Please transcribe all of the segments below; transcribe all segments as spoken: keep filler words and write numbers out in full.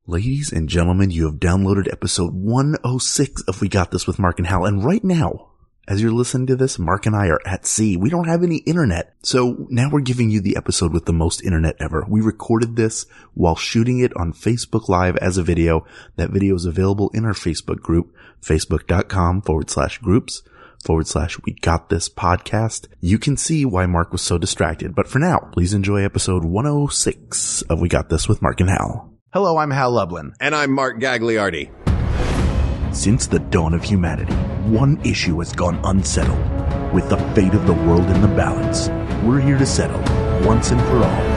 Ladies and gentlemen, you have downloaded episode one oh six of We Got This with Mark and Hal. And right now, as you're listening to this, Mark and I are at sea. We don't have any internet. So now we're giving you the episode with the most internet ever. We recorded this while shooting it on Facebook Live as a video. That video is available in our Facebook group, facebook.com forward slash groups forward slash We Got This podcast. You can see why Mark was so distracted. But for now, please enjoy episode one oh six of We Got This with Mark and Hal. Hello, I'm Hal Lublin. And I'm Mark Gagliardi. Since the dawn of humanity, one issue has gone unsettled. With the fate of the world in the balance, we're here to settle, once and for all,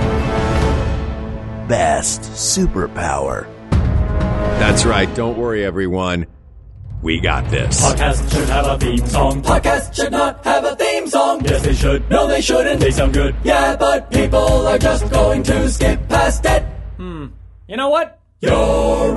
best superpower. That's right. Don't worry, everyone. We got this. Podcast should have a theme song. Podcast should not have a theme song. Yes, they should. No, they shouldn't. They sound good. Yeah, but people are just going to skip past it. Hmm. You know what? You're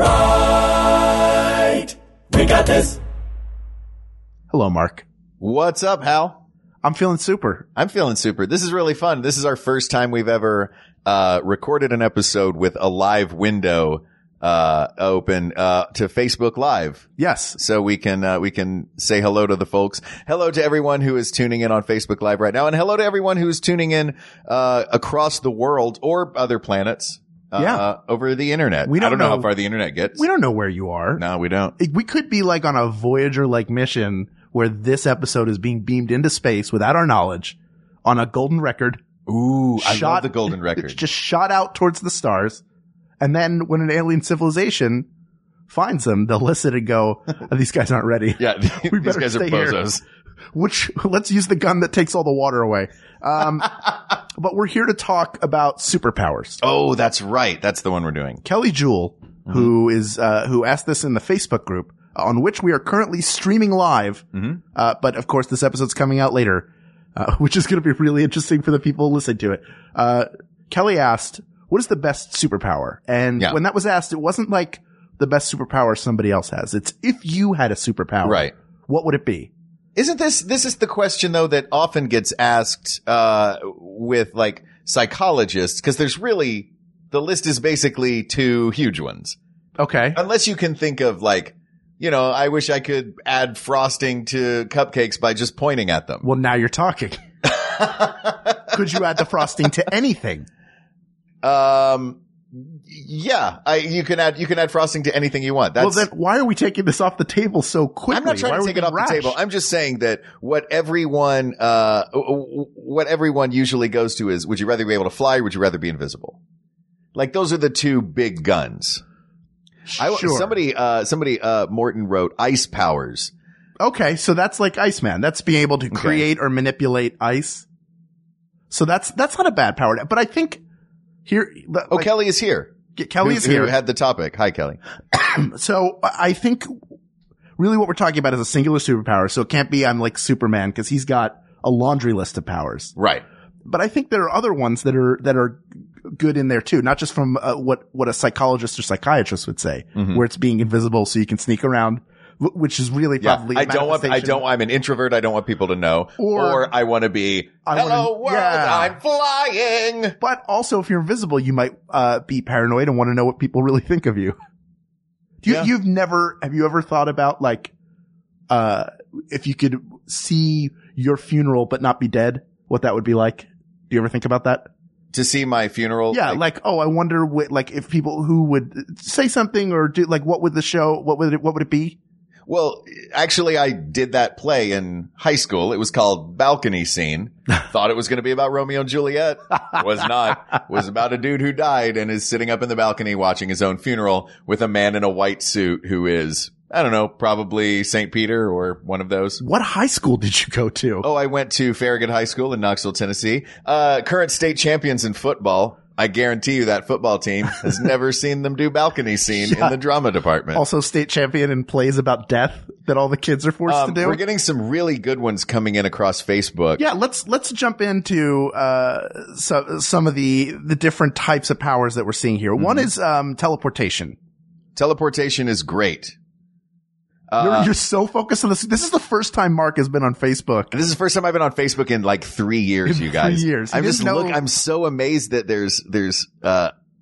right. We got this. Hello, Mark. What's up, Hal? I'm feeling super. I'm feeling super. This is really fun. This is our first time we've ever uh recorded an episode with a live window uh open uh to Facebook Live. Yes. So we can uh we can say hello to the folks. Hello to everyone who is tuning in on Facebook Live right now, and hello to everyone who is tuning in uh across the world or other planets. Uh, yeah. over the internet. We don't I don't know, know how far the internet gets. We don't know where you are. No, we don't. It- We could be like on a Voyager-like mission where this episode is being beamed into space without our knowledge on a golden record. Ooh, I shot- love the golden record. It's just shot out towards the stars. And then when an alien civilization finds them, they'll listen and go, oh, these guys aren't ready. Yeah, We these better guys are stay here. bozos. Which, let's use the gun that takes all the water away. Um, but we're here to talk about superpowers. Oh, that's right. That's the one we're doing. Kelly Jewell, Mm-hmm. who is, uh, who asked this in the Facebook group, on which we are currently streaming live. Mm-hmm. Uh, but of course this episode's coming out later, uh, which is going to be really interesting for the people listening to it. Uh, Kelly asked, what is the best superpower? And Yeah. when that was asked, it wasn't like the best superpower somebody else has. It's if you had a superpower, Right. what would it be? Isn't this, this is the question though that often gets asked, uh, with like psychologists, cause there's really, the list is basically two huge ones. Okay. Unless you can think of like, you know, I wish I could add frosting to cupcakes by just pointing at them. Well, now you're talking. Could you add the frosting to anything? Um, yeah, I, you can add, you can add frosting to anything you want. That's, Well, then why are we taking this off the table so quickly? I'm not trying Why to are take we it off rash? the table. I'm just saying that what everyone, uh, what everyone usually goes to is, would you rather be able to fly or would you rather be invisible? Like those are the two big guns. I, Sure. somebody, uh, somebody, uh, Morton wrote ice powers. Okay, so that's like Iceman. That's being able to create or manipulate ice. So that's that's not a bad power. But I think here, like, Oh, Kelly is here. Kelly who, is here. Who had the topic. Hi, Kelly. So I think really what we're talking about is a singular superpower. So it can't be I'm like Superman because he's got a laundry list of powers. Right. But I think there are other ones that are that are good in there too, not just from uh, what what a psychologist or psychiatrist would say, Mm-hmm. where it's being invisible so you can sneak around, wh- which is really Yeah. probably I don't want, I manifestation- don't, I'm an introvert. I don't want people to know. Or- Or, I want to be, I hello wanna- world, yeah. I'm flying. But also, if you're invisible, you might uh be paranoid and want to know what people really think of you. Do you Yeah. You've never have you ever thought about like uh if you could see your funeral but not be dead, what that would be like? Do you ever think about that? To see my funeral. Yeah, like, oh, I wonder what like if people who would say something or do like what would the show what would it what would it be? Well, actually, I did that play in high school. It was called Balcony Scene. Thought it was going to be about Romeo and Juliet. Was not. Was about a dude who died and is sitting up in the balcony watching his own funeral with a man in a white suit who is, I don't know, probably Saint Peter or one of those. What high school did you go to? Oh, I went to Farragut High School in Knoxville, Tennessee. Uh, current state champions in football. I guarantee you that football team has never seen them do balcony scene in the drama department. Also state champion in plays about death that all the kids are forced Um, to do. we're getting some really good ones coming in across Facebook. Yeah, let's let's jump into uh so, some of the the different types of powers that we're seeing here. One is um teleportation. Teleportation is great. You're, Uh, you're so focused on this. This is the first time Mark has been on Facebook. this is the first time I've been on Facebook in like three years, In you guys. three years. You I'm just didn't know- look, I'm so amazed that there's, there's, uh,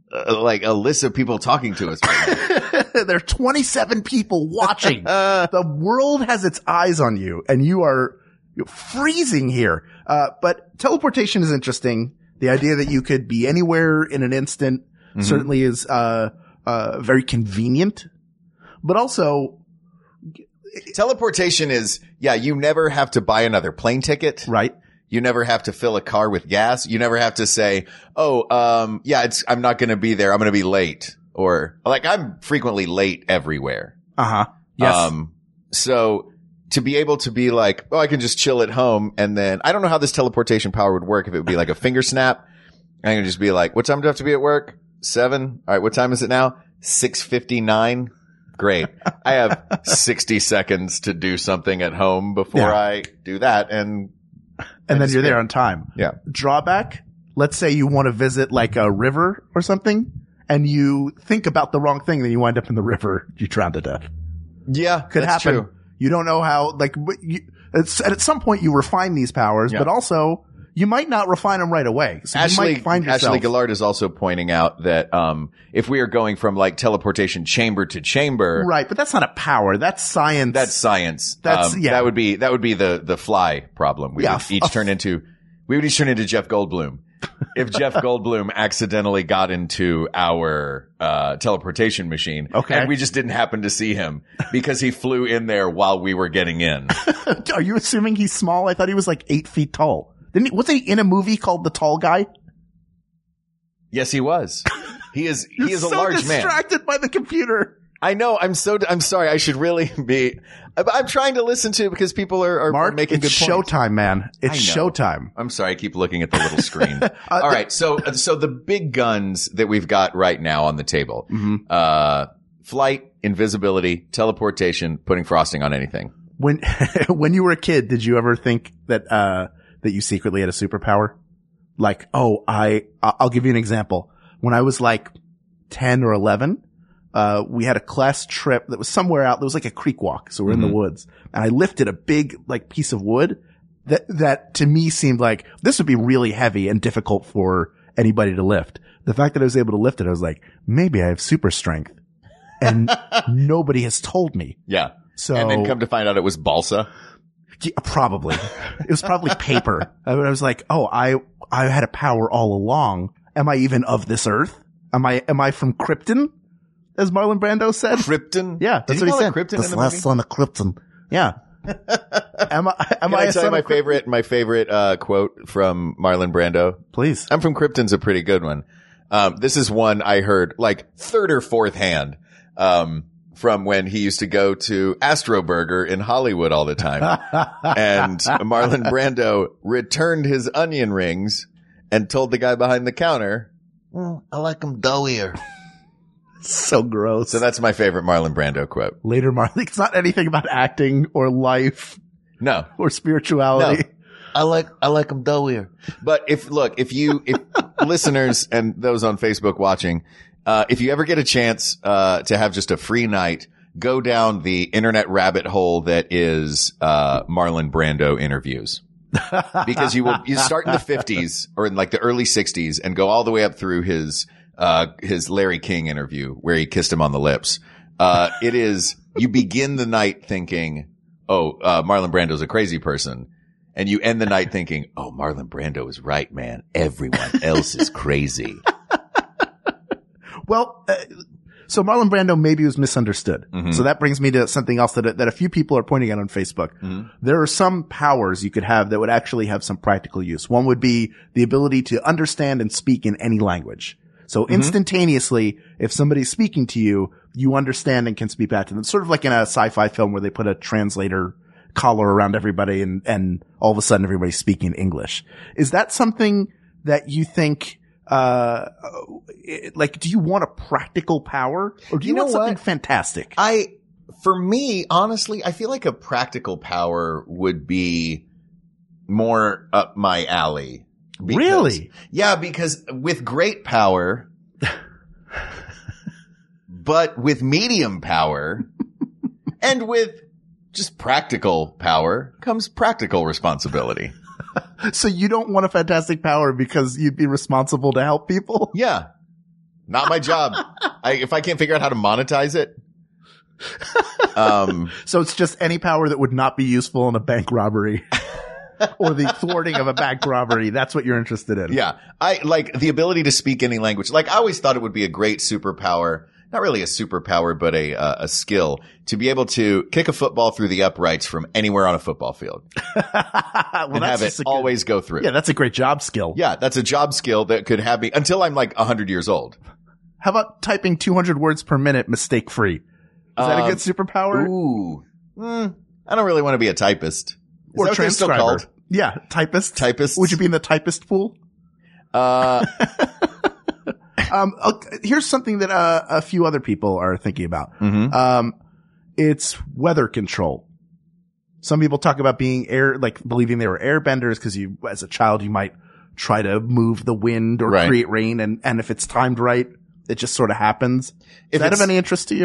uh, like a list of people talking to us right now. There are twenty-seven people watching. The world has its eyes on you, and you are freezing here. Uh, but teleportation is interesting. The idea that you could be anywhere in an instant mm-hmm. certainly is uh, uh, very convenient. But also, teleportation is, yeah, you never have to buy another plane ticket. Right. You never have to fill a car with gas. You never have to say, oh, um, yeah, it's, I'm not going to be there. I'm going to be late. Or like I'm frequently late everywhere. Uh-huh. Yes. Um, so to be able to be like, oh, I can just chill at home. And then I don't know how this teleportation power would work. If it would be like a finger snap, I can just be like, what time do I have to be at work? Seven. All right. What time is it now? six fifty-nine. Great. I have sixty seconds to do something at home before Yeah. I do that. And And I then just you're there get- on time. Yeah. Drawback, let's say you want to visit like a river or something, and you think about the wrong thing, then you wind up in the river, you drown to death. Yeah. Could that's happen. True. You don't know how, like, what you, it's, and at some point you refine these powers, Yeah. but also you might not refine them right away. So Ashley, you might find yourself. Ashley Gillard is also pointing out that, um, if we are going from like teleportation chamber to chamber, Right, but that's not a power. That's science. that's science. That's- um, yeah. That would be, that would be the, the fly problem. We Yeah, would each f- turn into, we would each turn into Jeff Goldblum. If Jeff Goldblum accidentally got into our, uh, teleportation machine. Okay. And we just didn't happen to see him because he flew in there while we were getting in. Are you assuming he's small? I thought he was like eight feet tall. Didn't he, wasn't he in a movie called The Tall Guy? Yes, he was. He is, he You're is a so large man. distracted by the computer. I know. I'm so. I'm sorry. I should really be. I'm I'm trying to listen to because people are, are Mark, making it's good points. showtime, man. It's I know. showtime. I'm sorry. I keep looking at the little screen. All right. So so the big guns that we've got right now on the table: Mm-hmm. uh, flight, invisibility, teleportation, putting frosting on anything. When when you were a kid, did you ever think that uh that you secretly had a superpower? Like, oh, I I'll give you an example. When I was like ten or eleven, uh we had a class trip that was somewhere out. There was like a creek walk, so we're in Mhm. the woods, and I lifted a big like piece of wood that that to me seemed like this would be really heavy and difficult for anybody to lift. The fact that I was able to lift it, I was like, maybe I have super strength, and nobody has told me. Yeah. So And then come to find out it was balsa. Yeah, probably. It was probably paper. I I was like, oh, I, I had a power all along. Am I even of this earth? Am I, am I from Krypton? As Marlon Brando said? Krypton. Yeah, Did that's he what call he it said. Krypton This in the last movie? son of Krypton. Yeah. am I, am Can I, I a tell you son my of Krypton? favorite? My favorite uh, quote from Marlon Brando. Please. I'm from Krypton's a pretty good one. Um, this is one I heard like third or fourth hand, um, from when he used to go to Astro Burger in Hollywood all the time. And Marlon Brando returned his onion rings and told the guy behind the counter, "Mm, I like them doughier." So gross. So that's my favorite Marlon Brando quote. Later, Marlon. It's not anything about acting or life No. or spirituality. I like, I like them doughier. But if, look, if you, if listeners and those on Facebook watching, uh, if you ever get a chance, uh, to have just a free night, go down the internet rabbit hole that is, uh, Marlon Brando interviews. Because you will, you start in the fifties or in like the early sixties and go all the way up through his, uh, his Larry King interview where he kissed him on the lips. Uh, it is, you begin the night thinking, oh, uh, Marlon Brando's a crazy person. And you end the night thinking, oh, Marlon Brando is right, man. Everyone else is crazy. Well, uh, so Marlon Brando maybe was misunderstood. Mhm. So that brings me to something else that that a few people are pointing out on Facebook. Mhm. There are some powers you could have that would actually have some practical use. One would be the ability to understand and speak in any language. So instantaneously, if somebody's speaking to you, you understand and can speak back to them. Sort of like in a sci-fi film where they put a translator collar around everybody and, and all of a sudden everybody's speaking English. Is that something that you think, uh, it- like, do you want a practical power or do you, You know want something what? fantastic? I, for me, honestly, I feel like a practical power would be more up my alley. Because- Really? Yeah, because with great power, but with medium power and with just practical power comes practical responsibility. So you don't want a fantastic power because you'd be responsible to help people? Yeah. Not my job. I, if I can't figure out how to monetize it. Um, so it's just any power that would not be useful in a bank robbery or the thwarting of a bank robbery. That's what you're interested in. Yeah. I like the ability to speak any language. Like I always thought it would be a great superpower. Not really a superpower, but a, uh, a skill to be able to kick a football through the uprights from anywhere on a football field well, and have it a good, always go through. Yeah. That's a great job skill. Yeah. That's a job skill that could have me until I'm like a hundred years old. How about typing two hundred words per minute mistake free? Is that um, a good superpower? Ooh. Mm, I don't really want to be a typist. Is or that what they're still transcriber. called? Yeah. Typist. Typist. Would you be in the typist pool? Uh, um, okay, here's something that uh, a few other people are thinking about. mhm. Um, it's weather control. Some people talk about being air, like believing they were airbenders because you, as a child, you might try to move the wind or Right. create rain. And, and if it's timed right, it just sort of happens. Is If that of it's- any interest to you?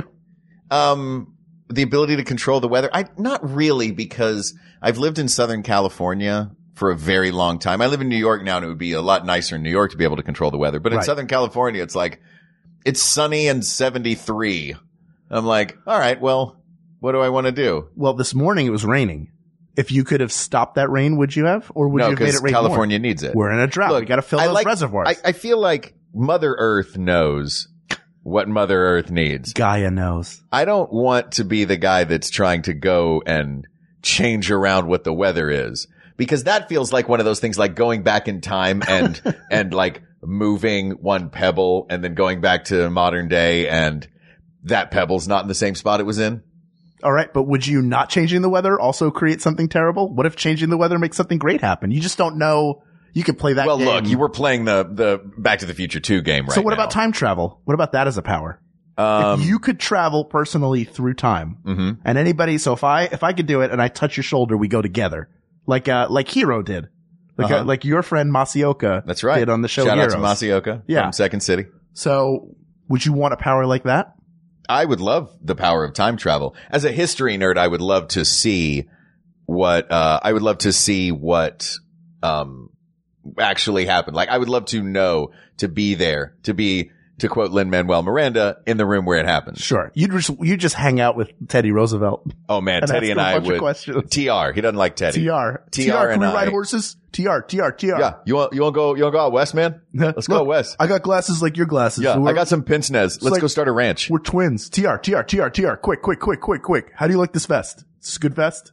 Um, the ability to control the weather. I, not really, because I've lived in Southern California for a very long time. I live in New York now, and it would be a lot nicer in New York to be able to control the weather. But in Right. Southern California, it's like, it's sunny and seventy-three. I'm like, all right, well, what do I want to do? Well, this morning it was raining. If you could have stopped that rain, would you have? Or would No, you have made because it rain California more? needs it. We're in a drought. Look, we got to fill I those like- reservoirs. I, I feel like Mother Earth knows what Mother Earth needs. Gaia knows. I don't want to be the guy that's trying to go and change around what the weather is, because that feels like one of those things like going back in time and, and like moving one pebble and then going back to modern day and that pebble's not in the same spot it was in. All right, but would you not changing the weather also create something terrible? What if changing the weather makes something great happen? You just don't know. You could play that Well, game. look, you were playing the, the Back to the Future two game right So what now. about time travel? What about that as a power? Um, if you could travel personally through time mhm. and anybody, so if I, if I could do it and I touch your shoulder, we go together. Like, uh, like Hero did. Like, Uh-huh. uh, like your friend Masioka That's right. did on the show Shout Heroes. out to Masioka Yeah. from Second City. So would you want a power like that? I would love the power of time travel. As a history nerd, I would love to see what, uh, I would love to see what, um, actually happened. Like, I would love to know, to be there, to be, to quote Lin-Manuel Miranda, in the room where it happened. Sure. You'd just, you just hang out with Teddy Roosevelt. Oh man, And Teddy ask and him a I bunch of would. questions. T R, he doesn't like Teddy. T R. T T R R, can and we I. ride horses? T R, T R, T R. Yeah, you want, you want to go, you want to go out west, man? Let's go Look, west. I got glasses like your glasses. Yeah, We're- I got some pince nez. Let's like- go start a ranch. We're twins. T R, T R, T R, T R. Quick, quick, quick, quick, quick. How do you like this vest? Is this a good vest?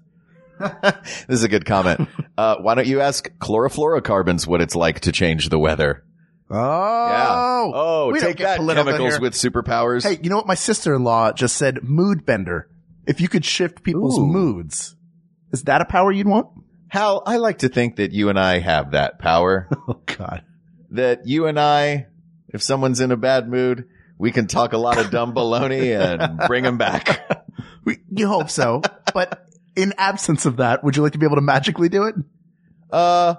This is a good comment. Uh, why don't you ask chlorofluorocarbons what it's like to change the weather? Oh. Yeah. Oh, We don't take get that, political chemicals here. with superpowers. Hey, you know what? My sister-in-law just said mood bender. If you could shift people's Ooh. moods, is that a power you'd want? Hal, I like to think that you and I have that power. Oh, God. That you and I, if someone's in a bad mood, we can talk a lot of dumb baloney and bring them back. We, you hope so. But in absence of that, would you like to be able to magically do it? Uh,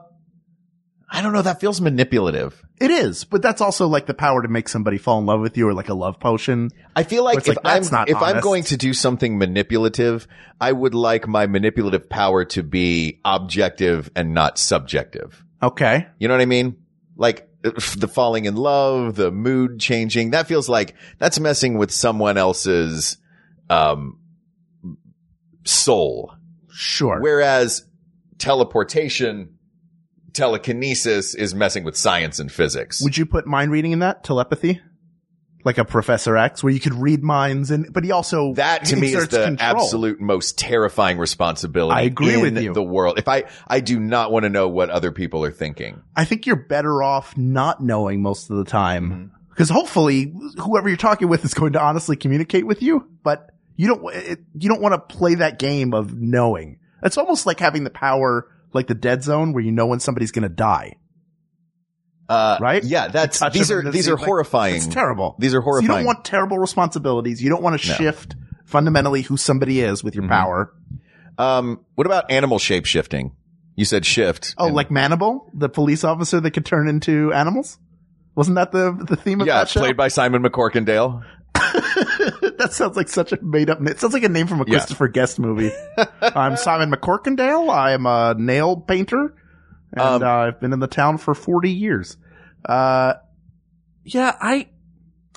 I don't know. That feels manipulative. It is, but that's also like the power to make somebody fall in love with you or like a love potion. I feel like It's if like, that's I'm not if I'm honest. going to do something manipulative, I would like my manipulative power to be objective and not subjective. Okay. You know what I mean? Like the falling in love, the mood changing. That feels like that's messing with someone else's um soul. Sure. Whereas teleportation, telekinesis is messing with science and physics. Would you put mind reading in that? Telepathy? Like a Professor X where you could read minds and, but he also That to me is exerts the control. absolute most terrifying responsibility I agree in with you. the world. If I, I do not want to know what other people are thinking. I think you're better off not knowing most of the time Mm-hmm. because hopefully whoever you're talking with is going to honestly communicate with you, but you don't, it, you don't want to play that game of knowing. It's almost like having the power like the dead zone where you know when somebody's going to die. Uh, Right? Yeah, that's, Touch these them are, and these see, are like, horrifying. It's terrible. These are So horrifying. you don't want terrible responsibilities. You don't want to No. shift fundamentally who somebody is with your Mhm. power. Um, what about animal shape shifting? You said shift. Oh, And- like Manable, the police officer that could turn into animals? Wasn't that the the theme of yeah, that show? played by Simon McCorkindale. That sounds like such a made up name. It sounds like a name from a Yeah. Christopher Guest movie. I'm Simon McCorkindale. I am a nail painter and Um, uh, I've been in the town for forty years. Uh, yeah, I,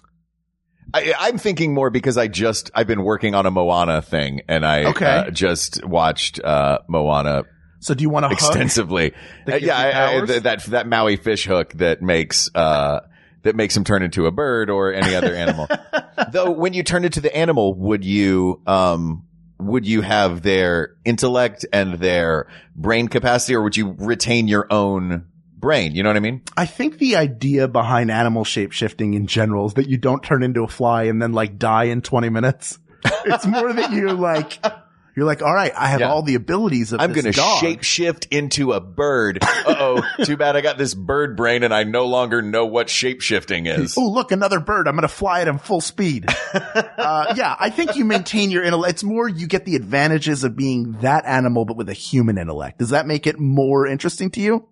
I, I'm thinking more because I just, I've been working on a Moana thing and I Okay. uh, just watched, uh, Moana So do you want to hook? extensively. that Uh, gives yeah, you I, I, powers? th- that, that Maui fish hook that makes, uh, that makes him turn into a bird or any other animal. Though when you turn into the animal, would you, um, would you have their intellect and their brain capacity or would you retain your own brain? You know what I mean? I think the idea behind animal shape shifting in general is that you don't turn into a fly and then like die in twenty minutes. It's more that you like, you're like, all right, I have Yeah. all the abilities of I'm this going to dog. shape shift into a bird. Uh-oh. Too bad I got this bird brain and I no longer know what shape shifting is. Oh, look, another bird. I'm going to fly it in full speed. uh, yeah, I think you maintain your intellect. It's more you get the advantages of being that animal, but with a human intellect. Does that make it more interesting to you?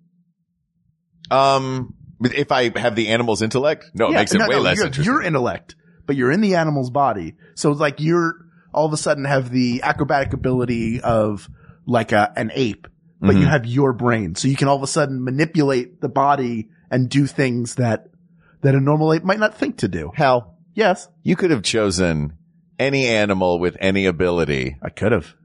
Um, if I have the animal's intellect, no, it Yeah, makes it no, way no, less your, interesting. your intellect, but you're in the animal's body. So it's like you're all of a sudden have the acrobatic ability of like a, an ape, but Mm-hmm. you have your brain. So you can all of a sudden manipulate the body and do things that, that a normal ape might not think to do. Hal, Yes, you could have chosen any animal with any ability, I could have.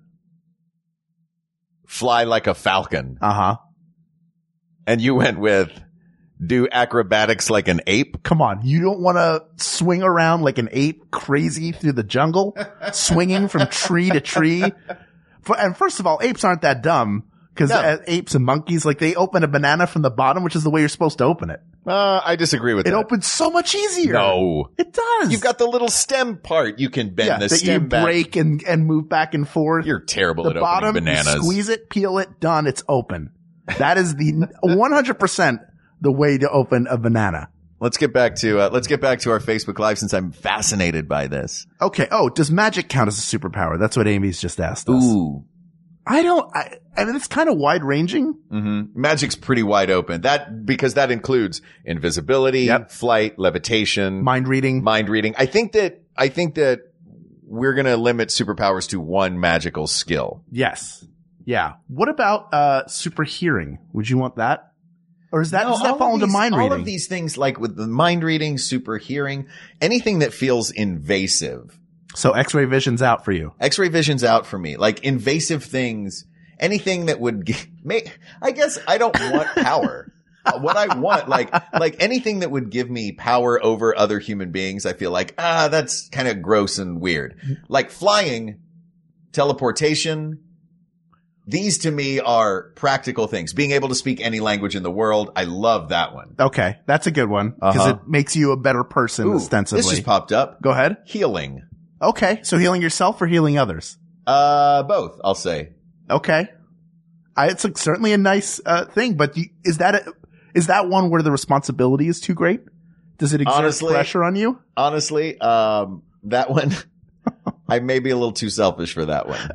fly like a falcon, Uh huh. and you went with do acrobatics like an ape. Come on. You don't want to swing around like an ape crazy through the jungle, swinging from tree to tree. For, and first of all, apes aren't that dumb because No. apes and monkeys, like they open a banana from the bottom, which is the way you're supposed to open it. Uh, I disagree with It that. opens so much easier. No. It does. You've got the little stem part. You can bend yeah, the that stem you back. break and, and move back and forth. You're terrible the at bottom, opening bananas. you squeeze it, peel it, done. It's open. That is the one hundred percent the way to open a banana. Let's get back to uh, let's get back to our Facebook Live since I'm fascinated by this. Okay. Oh, does magic count as a superpower? That's what Amy's just asked us. Ooh. I don't, I, I mean, it's kind of wide ranging. Mm-hmm. Magic's pretty wide open. That because that includes invisibility, Yep. flight, levitation, Mind reading. mind reading. I think that I think that we're going to limit superpowers to one magical skill. Yes. Yeah. What about, uh, super hearing? Would you want that? Or is that, No, does that all fall of into these- mind all reading? of these things, like with the mind reading, super hearing, anything that feels invasive. So X-ray vision's out for you. X-ray vision's out for me. Like invasive things, anything that would g- make, I guess I don't want power. What I want, like, like anything that would give me power over other human beings, I feel like, ah, that's kind of gross and weird. Like flying, teleportation. These to me are practical things. Being able to speak any language in the world. I love that one. Okay. That's a good one. Because Uh-huh. it makes you a better person, Ooh, ostensibly. this just popped up. Go ahead. Healing. Okay. So healing yourself or healing others? Uh, both, I'll say. Okay. I, it's a, certainly a nice, uh, thing, but you, is that a, is that one where the responsibility is too great? Does it exert Honestly- pressure on you? Honestly, um, that one, I may be a little too selfish for that one.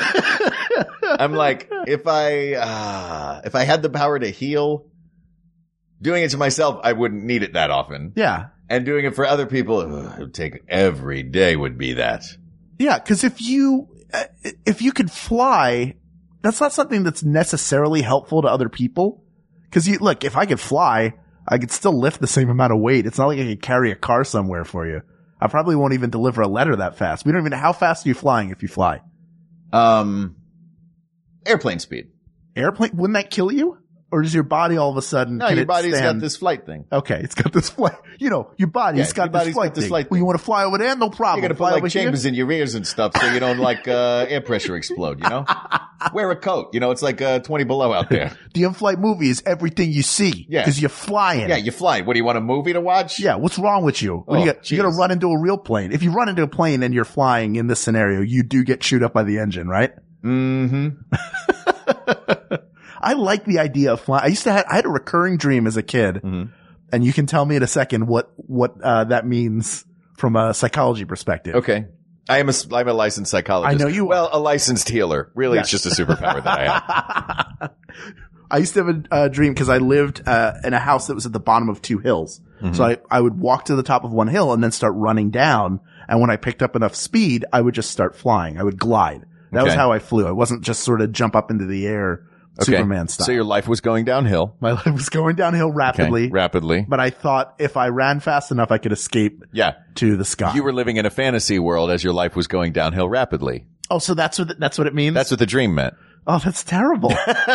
I'm like, if I, uh, if I had the power to heal, doing it to myself, I wouldn't need it that often. Yeah. And doing it for other people, ugh, it would take every day would be that. Yeah. Cause if you, uh, if you could fly, that's not something that's necessarily helpful to other people. Cause you, look, if I could fly, I could still lift the same amount of weight. It's not like I could carry a car somewhere for you. I probably won't even deliver a letter that fast. We don't even know how fast are you flying if you fly. Um, airplane speed. Airplane, wouldn't that kill you? Or does your body all of a sudden, No, can your it body's stand- got this flight thing. Okay, it's got this flight. You know, your body's Yeah, got your this body's flight got this thing. flight Well, you thing. want to fly over there? No problem. You're gonna put Fly like over here. chambers in your ears and stuff so you don't like, uh, air pressure explode, you know? Wear a coat. You know, it's like, uh, twenty below out there. The in-flight movie is everything you see. Yeah. Because you're flying. Yeah, you fly. What do you want, a movie to watch? Yeah, what's wrong with you? What do you Oh, got? You gotta jeez. run into a real plane. If you run into a plane and you're flying in this scenario, you do get chewed up by the engine, right? Mm-hmm. I like the idea of flying. I used to have, I had a recurring dream as a kid, Mhm. and you can tell me in a second what, what, uh, that means from a psychology perspective. Okay. I am a, I'm a licensed psychologist. I know you are. Well, a licensed healer. Really, it's Yes. just a superpower that I have. I used to have a uh, dream because I lived uh, in a house that was at the bottom of two hills. So I, I would walk to the top of one hill and then start running down. And when I picked up enough speed, I would just start flying. I would glide. That was Okay. how I flew. I wasn't just sort of jump up into the air Okay. Superman style. So your life was going downhill. My life was going downhill rapidly. Okay. Rapidly. But I thought if I ran fast enough, I could escape Yeah. to the sky. You were living in a fantasy world as your life was going downhill rapidly. oh, so that's what, that's what it means? That's what the dream meant. oh, that's terrible.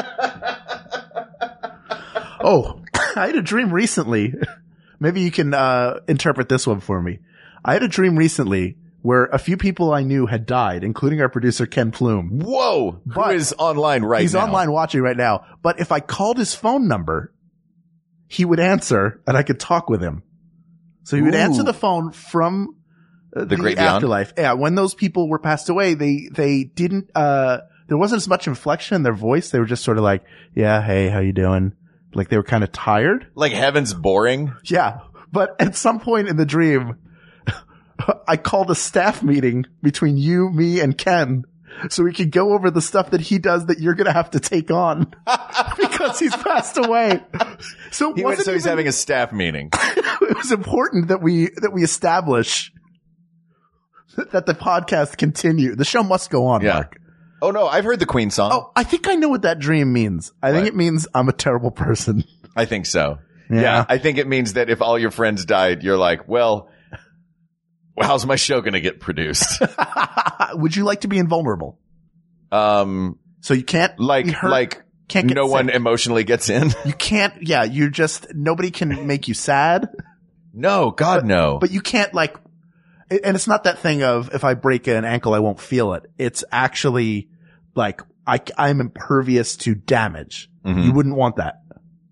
oh, I had a dream recently. Maybe you can, uh, interpret this one for me. I had a dream recently where a few people I knew had died, including our producer, Ken Plume. Whoa. But Who is online right He's now? online watching right now. But if I called his phone number, he would answer and I could talk with him. So he would Ooh. answer the phone from uh, the, great beyond? afterlife. Yeah. When those people were passed away, they, they didn't, uh, there wasn't as much inflection in their voice. They were just sort of like, yeah, hey, how you doing? Like they were kind of tired. Like heaven's boring. Yeah. But at some point in the dream, I called a staff meeting between you, me, and Ken so we could go over the stuff that he does that you're going to have to take on because he's passed away. So, it He went, wasn't so he's even- having a staff meeting. it was important that we, that we establish that the podcast continue. The show must go on, Yeah. Mark. Oh no, I've heard the Queen song. Oh, I think I know what that dream means. I think What? it means I'm a terrible person. I think so. Yeah. Yeah. I think it means that if all your friends died, you're like, well, how's my show going to get produced? Would you like to be invulnerable? um, So you can't like, be hurt, like can't get no sick. one emotionally gets in. You can't, yeah, you're just, nobody can make you sad, No, God, no. but you can't like, and it's not that thing of if I break an ankle, I won't feel it. It's actually like, I, I'm impervious to damage. Mhm. You wouldn't want that.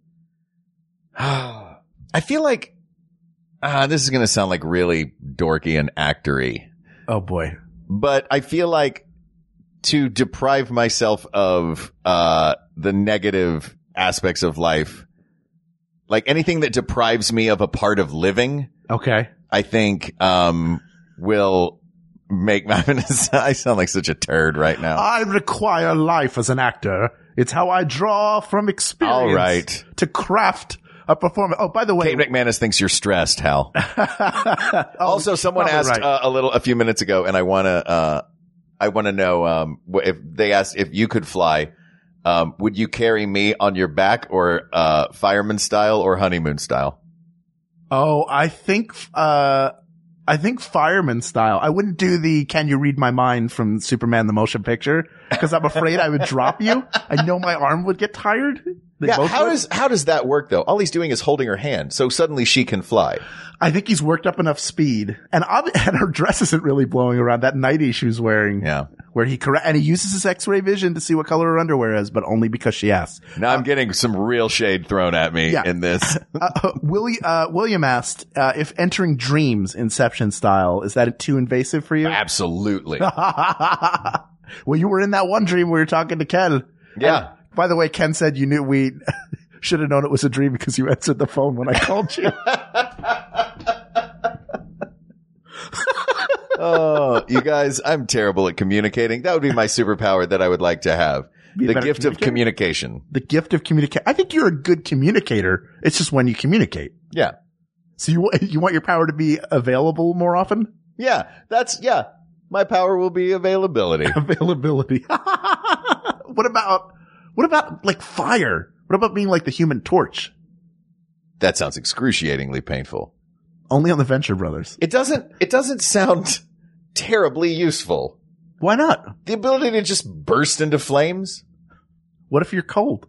I feel like, uh, this is going to sound like really dorky and actory, Oh boy. but I feel like to deprive myself of, uh, the negative aspects of life, like anything that deprives me of a part of living, Okay. I think, um, will make my, I sound like such a turd right now. I require life as an actor. It's how I draw from experience. All right. To craft a performance. Oh, by the way. Kate McManus thinks you're stressed, Hal. Also, someone probably asked right. uh, a little, a few minutes ago, and I want to, uh, I want to know, um, wh- if they asked if you could fly, um, would you carry me on your back or, uh, fireman style or honeymoon style? Oh, I think, uh, I think fireman style. I wouldn't do the "Can you read my mind" from Superman the Motion Picture because I'm afraid I would drop you. I know my arm would get tired. They Yeah. both How would. does, how does that work though? All he's doing is holding her hand. So suddenly she can fly. I think he's worked up enough speed, and ob- and her dress isn't really blowing around. That nightie she was wearing, Yeah. where he correct, and he uses his X-ray vision to see what color her underwear is, but only because she asks. Now I'm getting some real shade thrown at me Yeah. in this. Uh, Willie, uh, William asked uh, if entering dreams, Inception style, is that too invasive for you? Absolutely. Well, you were in that one dream where you're talking to Ken. Yeah. And, by the way, Ken said you knew we should have known it was a dream because you answered the phone when I called you. Oh, you guys, I'm terrible at communicating. That would be my superpower that I would like to have. Be a The better gift of communicator? communication. The gift of communicate. I think you're a good communicator. It's just when you communicate. Yeah. So you you want your power to be available more often? Yeah. That's, yeah. My power will be availability. Availability. What about what about like fire? What about being like the Human Torch? That sounds excruciatingly painful. Only on the Venture Brothers. It doesn't, it doesn't sound terribly useful. Why not? The ability to just burst into flames? What if you're cold?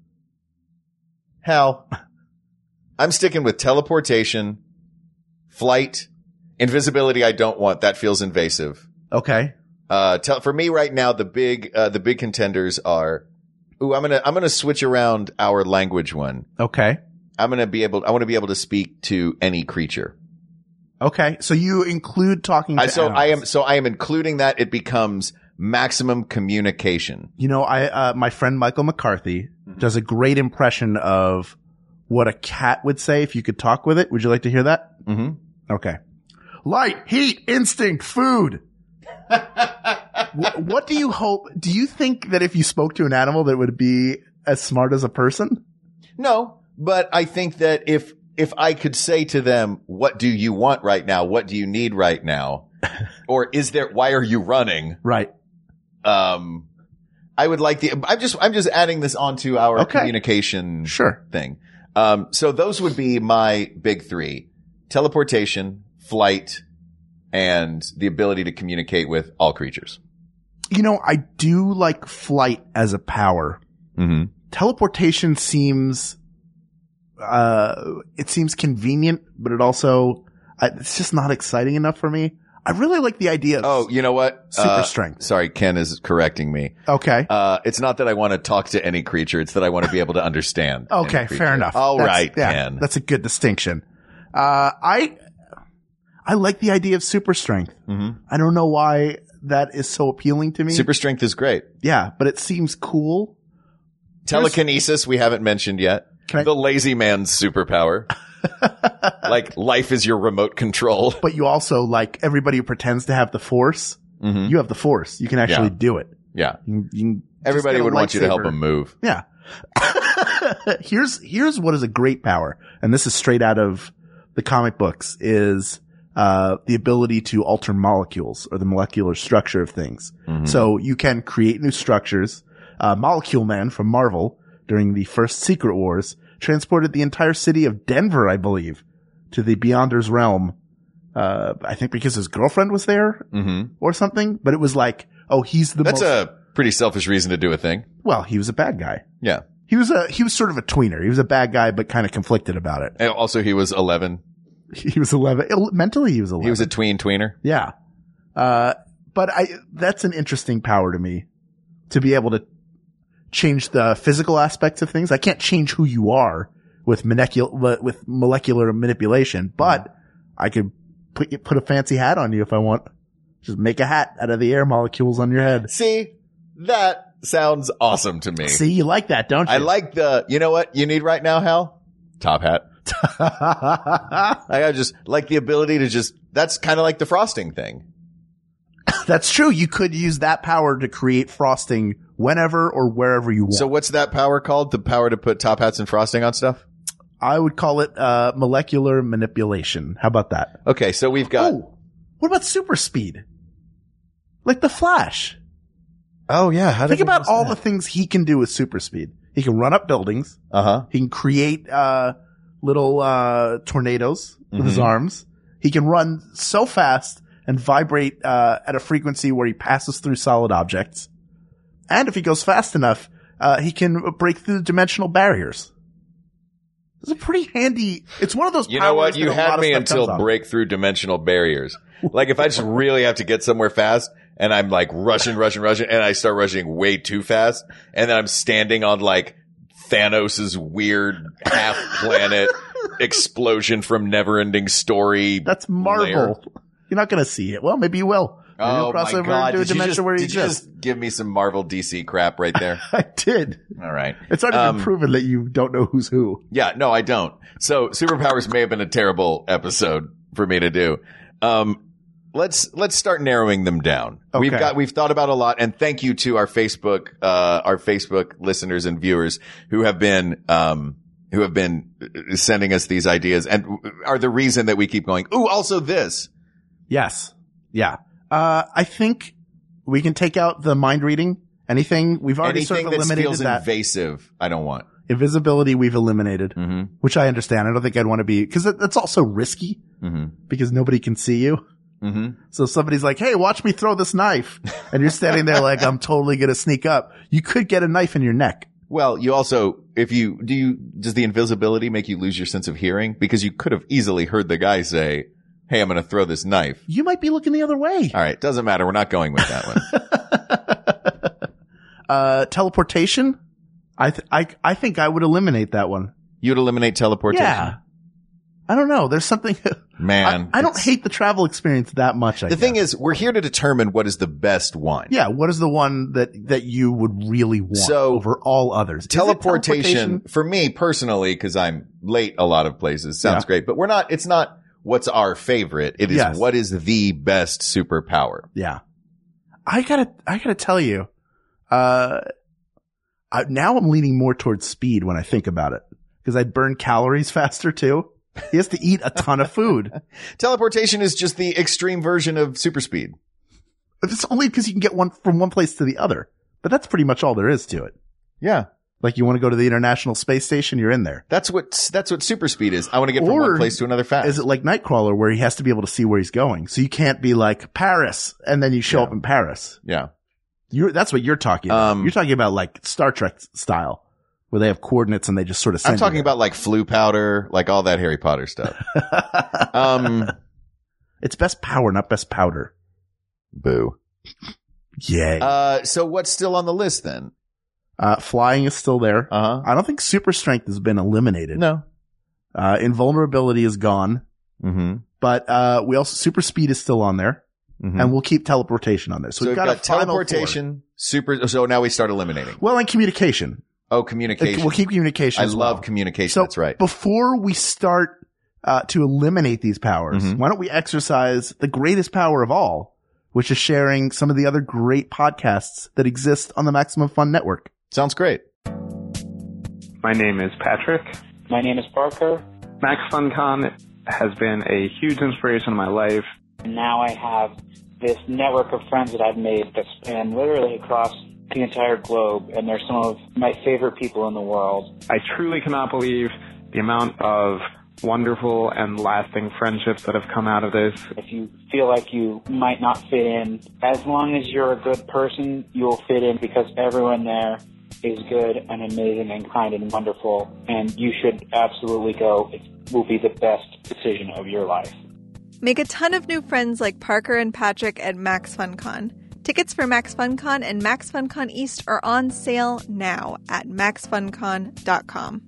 Hal, I'm sticking with teleportation, flight, invisibility. I don't want. That feels invasive. Okay. Uh, tell, for me right now, the big, uh, the big contenders are, ooh, I'm gonna, I'm gonna switch around our language one. Okay. I'm gonna be able, I want to be able to speak to any creature. Okay. So you include talking to I, so I am, animals. so I am including that. It becomes maximum communication. You know, I, uh, my friend Michael McCarthy does a great impression of what a cat would say if you could talk with it. Would you like to hear that? Mm-hmm. Okay. Light, heat, instinct, food. what, what do you hope? Do you think that if you spoke to an animal that it would be as smart as a person? No, but I think that if, if I could say to them, what do you want right now? What do you need right now? Or is there, why are you running? Right. Um, I would like the, I'm just, I'm just adding this onto our Okay. communication Sure. thing. Um, so those would be my big three: teleportation, flight, and the ability to communicate with all creatures. You know, I do like flight as a power. Mm-hmm. Teleportation seems, uh, it seems convenient, but it also, I, it's just not exciting enough for me. I really like the idea of Oh, you know what? super Uh, strength. Sorry, Ken is correcting me. Okay. Uh, it's not that I want to talk to any creature. It's that I want to be able to understand. any Okay, creature. fair enough. All That's- right, yeah, Ken. That's a good distinction. Uh, I, I like the idea of super strength. Mm-hmm. I don't know why that is so appealing to me. Super strength is great. yeah, but it seems cool. Telekinesis, we haven't mentioned yet. Can I- the lazy man's superpower. Like life is your remote control. But you also, like, everybody who pretends to have the force, Mm-hmm. you have the force. You can actually Yeah. do it. Yeah. You can, you can just Everybody get a would want you to help lightsaber. him move. Yeah. here's, here's what is a great power. And this is straight out of the comic books is, uh, the ability to alter molecules or the molecular structure of things. Mm-hmm. So you can create new structures. Uh, Molecule Man from Marvel during the first Secret Wars transported the entire city of Denver, I believe, to the Beyonders realm. Uh, I think because his girlfriend was there Mm-hmm. or something, but it was like, oh, he's the That's most, a pretty selfish reason to do a thing. well, he was a bad guy. Yeah. He was a, he was sort of a tweener. He was a bad guy, but kind of conflicted about it. And also, he was eleven. He was eleven. Ill- Mentally, he was eleven. He was a tween tweener. yeah. Uh, but I, that's an interesting power to me to be able to change the physical aspects of things. I can't change who you are with molecular, with molecular manipulation, but I could put, put a fancy hat on you if I want. Just make a hat out of the air molecules on your head. See, that sounds awesome to me. See, you like that, don't you? I like the, you know what you need right now, Hal? Top hat. I got just like the ability to just, that's kind of like the frosting thing. That's true. You could use that power to create frosting whenever or wherever you want. So what's that power called? The power to put top hats and frosting on stuff? I would call it uh molecular manipulation. How about that? Okay, so we've got, Oh, what about super speed? Like the Flash. oh yeah, how Think about all the things he can do with super speed. He can run up buildings. Uh-huh. He can create uh little uh tornadoes with his Mhm. arms. He can run so fast and vibrate uh at a frequency where he passes through solid objects. And if he goes fast enough, uh he can break through dimensional barriers. It's a pretty handy. It's one of those. You know what? powers You that a lot had of me stuff until comes off. break through dimensional barriers. Like if I just really have to get somewhere fast and I'm like rushing, rushing, rushing, and I start rushing way too fast, and then I'm standing on like Thanos' weird half planet explosion from Neverending Story. That's Marvel. layer. You're not going to see it. Well, maybe you will. Maybe Oh you'll cross my over god! into a Did you dimension just, where you did you exist. just give me some Marvel D C crap right there? I did. All right. It's already Um, been proven that you don't know who's who. Yeah, no, I don't. So superpowers may have been a terrible episode for me to do. Um, let's, let's start narrowing them down. We've Okay. got, we've thought about a lot, and thank you to our Facebook, uh, our Facebook listeners and viewers who have been, um, who have been sending us these ideas and are the reason that we keep going. Ooh, also this. Yes. Yeah. Uh, I think we can take out the mind reading. Anything we've already Anything sort of that eliminated feels that. invasive, I don't want. Invisibility we've eliminated, Mm-hmm. which I understand. I don't think I'd want to be, cause that, that's also risky Mm-hmm. because nobody can see you. Mm-hmm. So if somebody's like, hey, watch me throw this knife. And you're standing there like, I'm totally going to sneak up. You could get a knife in your neck. Well, you also, if you, do you, does the invisibility make you lose your sense of hearing? Because you could have easily heard the guy say, hey, I'm going to throw this knife. You might be looking the other way. All right. Doesn't matter. We're not going with that one. Uh, teleportation. I, th- I, I think I would eliminate that one. You'd eliminate teleportation. Yeah. I don't know. There's something, Man. I, I don't it's- hate the travel experience that much. I The thing guess. is, we're here to determine what is the best one. Yeah, what is the one that, that you would really want So, over all others? Is it Teleportation, for me personally, because I'm late a lot of places, sounds Yeah. great, but we're not, it's not what's our favorite. It is Yes. what is the best superpower. Yeah. I gotta, I gotta tell you, uh, I, now I'm leaning more towards speed when I think about it because I burn calories faster too. He has to eat a ton of food. Teleportation is just the extreme version of super speed. But it's only because you can get one from one place to the other. But that's pretty much all there is to it. Yeah. Like you want to go to the International Space Station, you're in there. That's what, that's what super speed is. I want to get from Or one place to another fast. Is it like Nightcrawler where he has to be able to see where he's going? So you can't be like Paris and then you show Yeah. up in Paris. Yeah. You're, that's what you're talking about. Um, you're talking about like Star Trek style where they have coordinates and they just sort of send I'm talking you there. about like flu powder, like all that Harry Potter stuff. um, It's best power, not best powder. boo. Yay. Uh, so what's still on the list then? Uh, flying is still there. Uh huh. I don't think super strength has been eliminated. No. Uh, invulnerability is gone, Mm-hmm. but, uh, we also, super speed is still on there mm-hmm. and we'll keep teleportation on there. So, So we've got, a final teleportation, super. So now we start eliminating. four. Well, and communication. Oh, Like, communication. we'll keep communication I as love well. communication. So That's right. before we start, uh, to eliminate these powers, Mhm. why don't we exercise the greatest power of all, which is sharing some of the other great podcasts that exist on the Maximum Fun Network. Sounds great. My name is Patrick. My name is Parker. Max FunCon has been a huge inspiration in my life. And now I have this network of friends that I've made that span literally across the entire globe, and they're some of my favorite people in the world. I truly cannot believe the amount of wonderful and lasting friendships that have come out of this. If you feel like you might not fit in, as long as you're a good person, you'll fit in because everyone there is good and amazing and kind and wonderful, and you should absolutely go. It will be the best decision of your life. Make a ton of new friends like Parker and Patrick at Max FunCon. Tickets for Max FunCon and Max FunCon East are on sale now at max fun con dot com.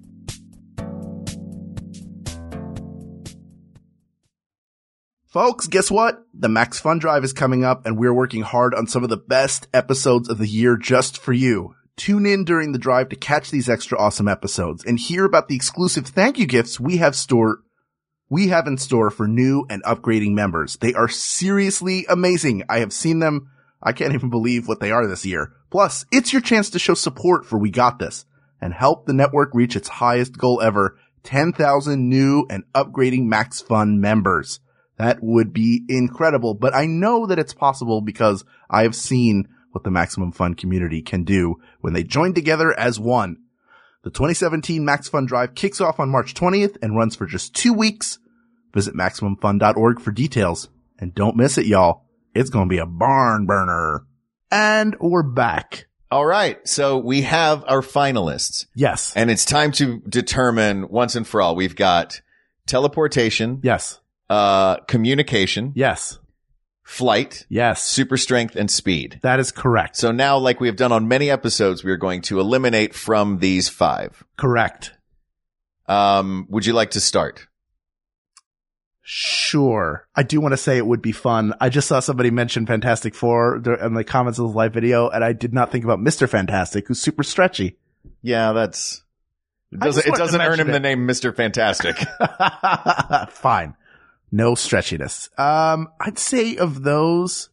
Folks, guess what? The Max Fun Drive is coming up and we're working hard on some of the best episodes of the year just for you. Tune in during the drive to catch these extra awesome episodes and hear about the exclusive thank you gifts we have store we have in store for new and upgrading members. They are seriously amazing. I have seen them. I can't even believe what they are this year. Plus, it's your chance to show support for We Got This and help the network reach its highest goal ever, ten thousand new and upgrading Max Fun members. That would be incredible, but I know that it's possible because I have seen what the Maximum Fun community can do when they join together as one. The twenty seventeen Max Fun Drive kicks off on March twentieth and runs for just two weeks. Visit maximum fun dot org for details. And don't miss it, y'all. It's going to be a barn burner. And we're back. All right. So we have our finalists. Yes. And it's time to determine once and for all. We've got teleportation, Yes. uh, communication, Yes. flight, Yes. super strength, and speed. That is correct. So now, like we have done on many episodes, we are going to eliminate from these five. Correct. Um, would you like to start? Sure. I do want to say it would be fun. I just saw somebody mention Fantastic Four in the comments of the live video, and I did not think about Mister Fantastic, who's super stretchy. Yeah, that's, it I just doesn't, it wanted to doesn't earn mention him the it. name Mister Fantastic. Fine. No stretchiness. Um, I'd say of those,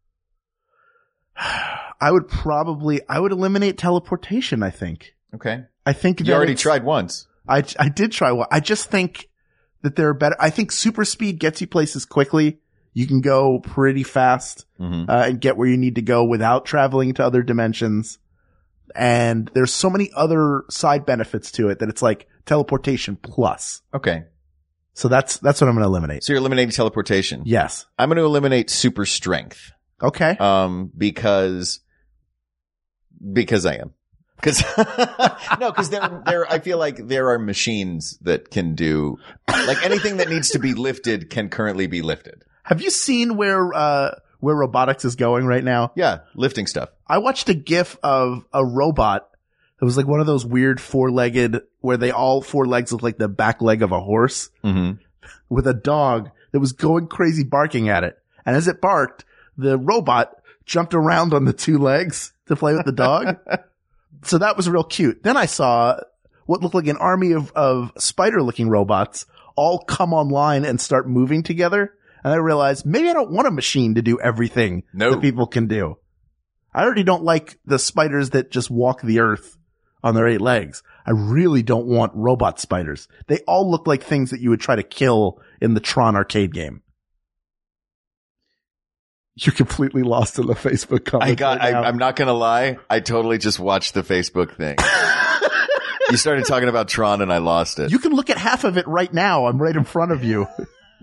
I would probably, I would eliminate teleportation, I think. Okay. I think You that already it's- tried once. I, I did try one. I just think that there are better. I think super speed gets you places quickly. You can go pretty fast, Mm-hmm. uh, and get where you need to go without traveling to other dimensions. And there's so many other side benefits to it that it's like teleportation plus. Okay. So that's, that's what I'm going to eliminate. So you're eliminating teleportation. Yes. I'm going to eliminate super strength. Okay. Um, because, because I am. Cause, no, cause there, there, I feel like there are machines that can do, like anything that needs to be lifted can currently be lifted. Have you seen where, uh, where robotics is going right now? Yeah. Lifting stuff. I watched a GIF of a robot that was like one of those weird four-legged where they all four legs look like the back leg of a horse Mm-hmm. with a dog that was going crazy barking at it. And as it barked, the robot jumped around on the two legs to play with the dog. So that was real cute. Then I saw what looked like an army of, of spider-looking robots all come online and start moving together. And I realized maybe I don't want a machine to do everything No. that people can do. I already don't like the spiders that just walk the earth on their eight legs. I really don't want robot spiders. They all look like things that you would try to kill in the Tron arcade game. You're completely lost in the Facebook comments. I got, right now. I, I'm not going to lie. I totally just watched the Facebook thing. You started talking about Tron and I lost it. You can look at half of it right now. I'm right in front of you.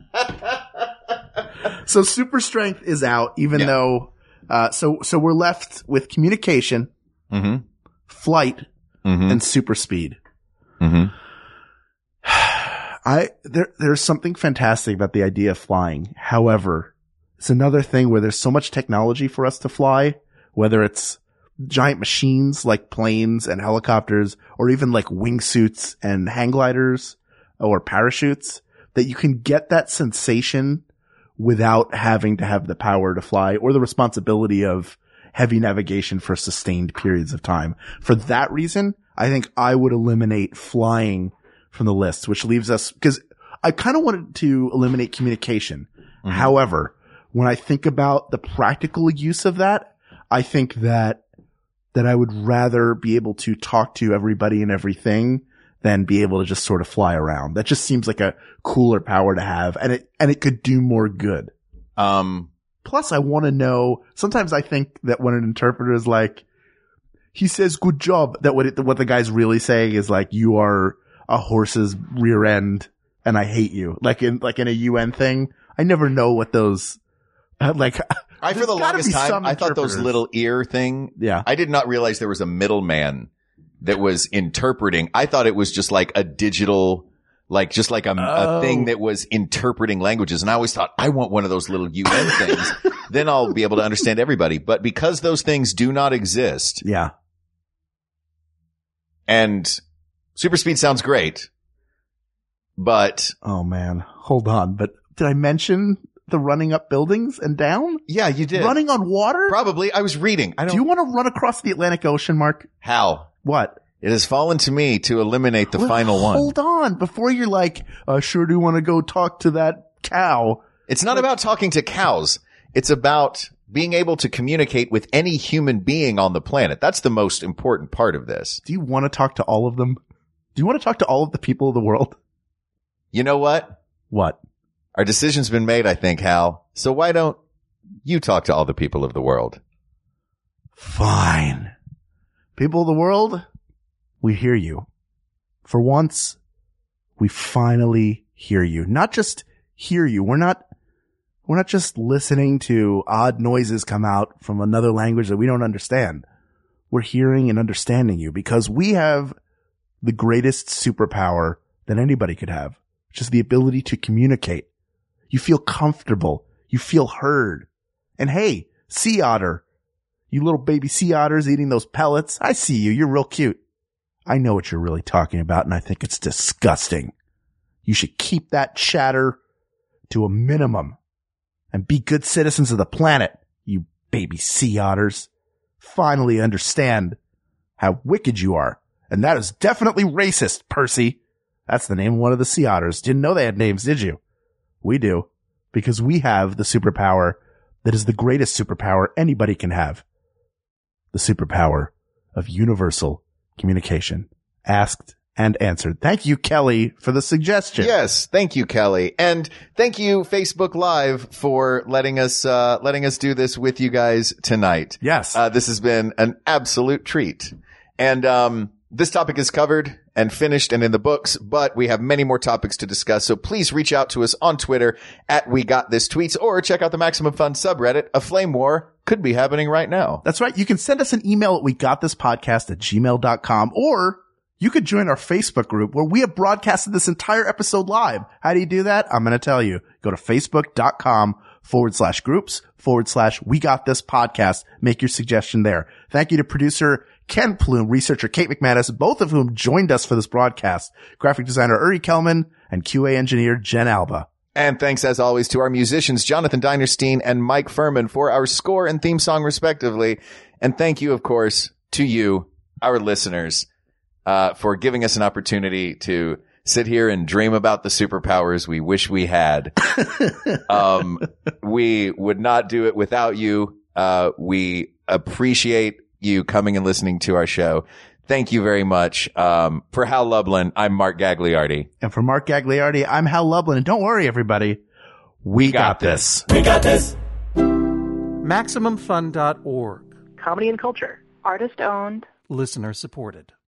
So super strength is out, even Yeah. though, uh, so, so we're left with communication, Mm-hmm. flight, Mm-hmm. and super speed. Mm-hmm. I, there, there's something fantastic about the idea of flying. However, it's another thing where there's so much technology for us to fly, whether it's giant machines like planes and helicopters, or even like wingsuits and hang gliders or parachutes, that you can get that sensation without having to have the power to fly or the responsibility of heavy navigation for sustained periods of time. For that reason, I think I would eliminate flying from the list, which leaves us, because I kind of wanted to eliminate communication. Mm-hmm. However, when I think about the practical use of that, I think that that I would rather be able to talk to everybody and everything than be able to just sort of fly around. That just seems like a cooler power to have, and it and it could do more good. Um, Plus, I want to know, sometimes I think that when an interpreter is like, he says, good job, that what it, what the guy's really saying is like, you are a horse's rear end and I hate you. Like in, like in a U N thing. I never know what those, uh, like, I, for the longest time, I thought those little ear thing. Yeah. I did not realize there was a middleman that was interpreting. I thought it was just like a digital, like just like a, Oh. a thing that was interpreting languages. And I always thought, I want one of those little U N things. Then I'll be able to understand everybody. But because those things do not exist, Yeah. and super speed sounds great, but Oh man. Hold on. But did I mention the running up buildings and down? yeah, you did. Running on water? Probably. I was reading. I don't. Do you want to run across the Atlantic Ocean, Mark? How? What? It has fallen to me to eliminate the Well, final one. Hold on. Before you're like, I sure do want to go talk to that cow. It's not about talking to cows. It's about being able to communicate with any human being on the planet. That's the most important part of this. Do you want to talk to all of them? Do you want to talk to all of the people of the world? You know what? What? Our decision's been made, I think, Hal. So why don't you talk to all the people of the world? Fine. People of the world, we hear you. For once, we finally hear you. Not just hear you. We're not, we're not just listening to odd noises come out from another language that we don't understand. We're hearing and understanding you because we have the greatest superpower that anybody could have, which is the ability to communicate. You feel comfortable. You feel heard. And hey, sea otter, you little baby sea otters eating those pellets. I see you. You're real cute. I know what you're really talking about, and I think it's disgusting. You should keep that chatter to a minimum and be good citizens of the planet, you baby sea otters. Finally understand how wicked you are. And that is definitely racist, Percy. That's the name of one of the sea otters. Didn't know they had names, did you? We do. Because we have the superpower that is the greatest superpower anybody can have. The superpower of universal communication. Asked and answered. Thank you, Kelly, for the suggestion. Yes, thank you, Kelly. And thank you, Facebook Live, for letting us, uh, letting us do this with you guys tonight. Yes. Uh, this has been an absolute treat. And, um, this topic is covered and finished and in the books, but we have many more topics to discuss. So please reach out to us on Twitter at We Got This Tweets, or check out the Maximum Fun subreddit. A flame war could be happening right now. That's right. You can send us an email at we got this podcast at gmail dot com, or you could join our Facebook group where we have broadcasted this entire episode live. How do you do that? I'm going to tell you. Go to facebook.com forward slash groups forward slash we got this podcast. Make your suggestion there. Thank you to producer Ken Plume, researcher Kate McManus, both of whom joined us for this broadcast, graphic designer Uri Kelman, and Q A engineer Jen Alba. And thanks, as always, to our musicians, Jonathan Dinerstein and Mike Furman, for our score and theme song, respectively. And thank you, of course, to you, our listeners, uh, for giving us an opportunity to sit here and dream about the superpowers we wish we had. um, we would not do it without you. Uh, we appreciate you coming and listening to our show. Thank you very much. Um, for Hal Lublin, I'm Mark Gagliardi. And for Mark Gagliardi, I'm Hal Lublin. And don't worry, everybody. We, we got, got this. We got this. Maximum Fun dot org. Comedy and culture. Artist owned. Listener supported.